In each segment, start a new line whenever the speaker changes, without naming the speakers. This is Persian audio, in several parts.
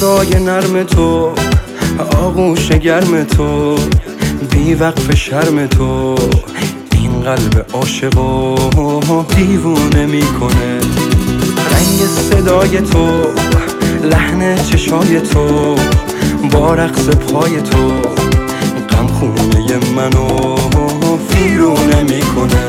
صدای نرم تو، آغوش گرم تو، بی وقف شرم تو، این قلب عاشقو دیوونه میکنه. رنگ صدای تو، لحن چشای تو، با رقص پای تو، غم خونه منو ویرونه میکنه.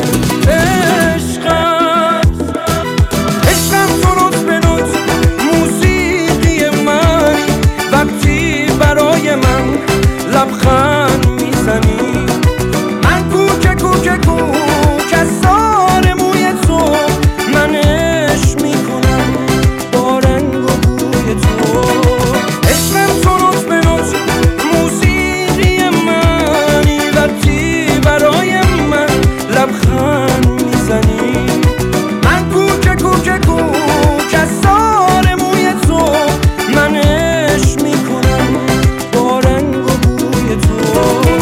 عشقم تو روز به روز موسیقی من، وقتی برای من لبخند میزنی. من کوچه کوچه کوچه سار موی تو، من عشق میکنم با رنگ و بوی تو. عشقم تو روز به روز موسیقی منی، وقتی برای من لبخند میزنی. من کوچه کوچه کوچه سار موی تو، من عشق میکنم با رنگ و بوی تو.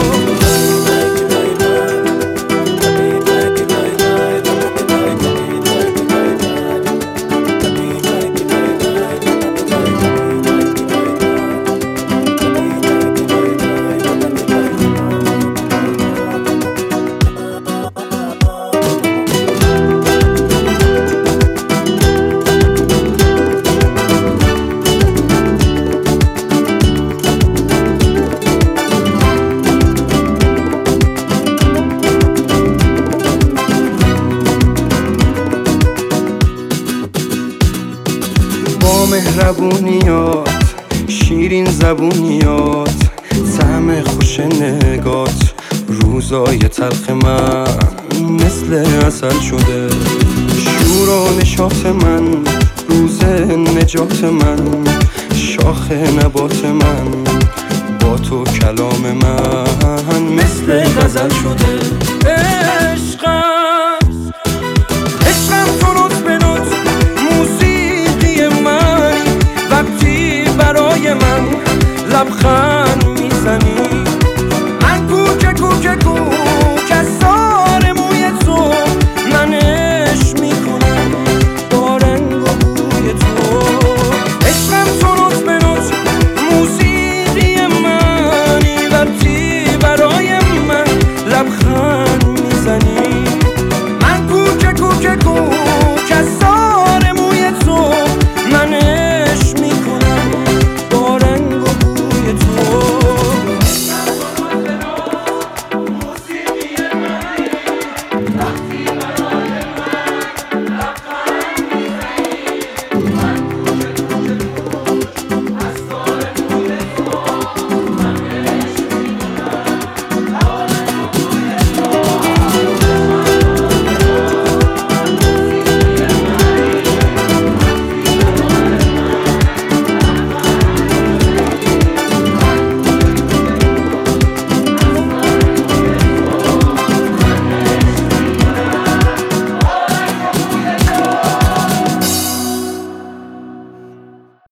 با مهربونیات، شیرین زبونیات، طعم خوش نگات، روزای تلخ من مثل عسل شده. شور و نشاط من، روز نجات من، شاخ نبات من، با تو کلام من مثل غزل شده.